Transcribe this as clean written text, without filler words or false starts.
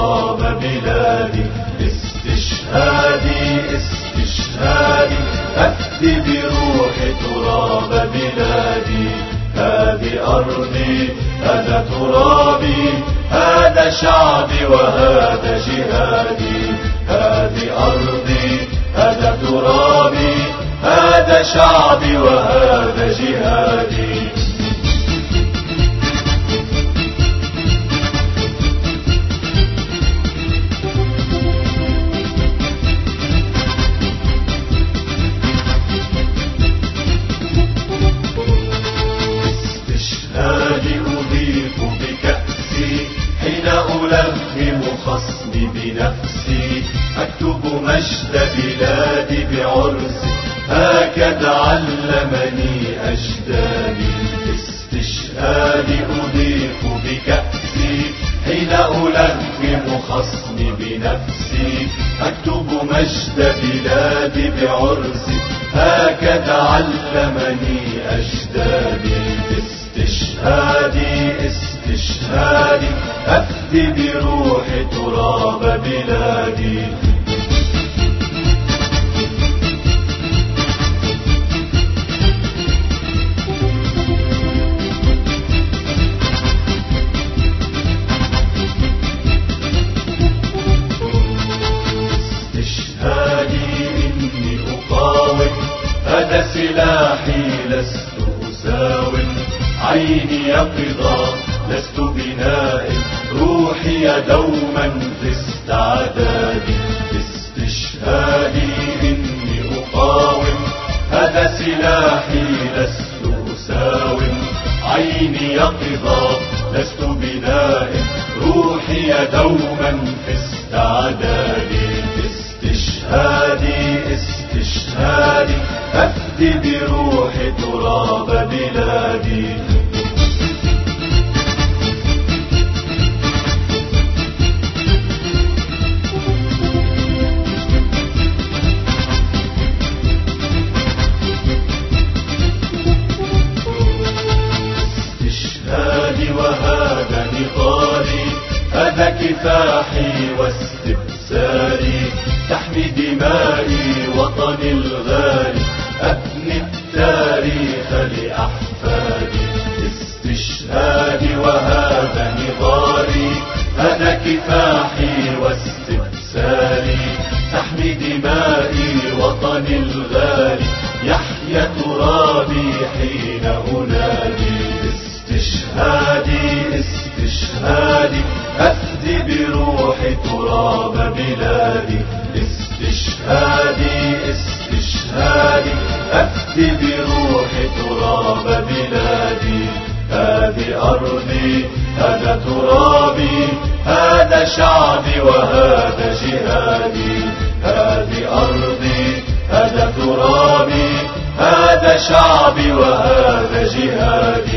تراب بلادي. استشهادي استشهادي أفدي بروحي تراب بلادي. هذه أرضي هذا ترابي هذا شعبي وهذا جهادي. هذه أرضي هذا ترابي هذا شعبي وهذا جهادي. ألهم خصمي بنفسي أكتب مجد بلادي بعرسي هكذا علمني أجدادي. استشهادي أضيف بكأسي حين ألهم خصمي بنفسي أكتب مجد بلادي بعرسي هكذا علمني أجدادي. استشهادي استشهادي أفدي بروحي تراب بلادي. استشهادي إني أقاوم هذا سلاحي لست أساوم. عيني يقظة لست بنائم روحي دوما في استعداد. استشهادي إني أقاوم هذا سلاحي لست أساوم. عيني يقظة لست بنائم روحي دوما في استعداد. استشهادي استشهادي أفدي بروحي تراب بلادي. وهذا نضالي هذا كفاحي واستبسالي. تحمي دمائي وطني الغالي أبني التاريخ لأحفادي. استشهادي وهذا نضالي هذا كفاحي واستبسالي. تحمي دمائي وطني الغالي يحيى ترابي حين أنادي. استشهادي استشهادي أفدي بروحي تراب بلادي. استشهادي استشهادي أفدي بروحي تراب بلادي. هذه أرضي هذا ترابي هذا شعبي وهذا جهادي. هذه أرضي هذا ترابي هذا شعبي وهذا جهادي.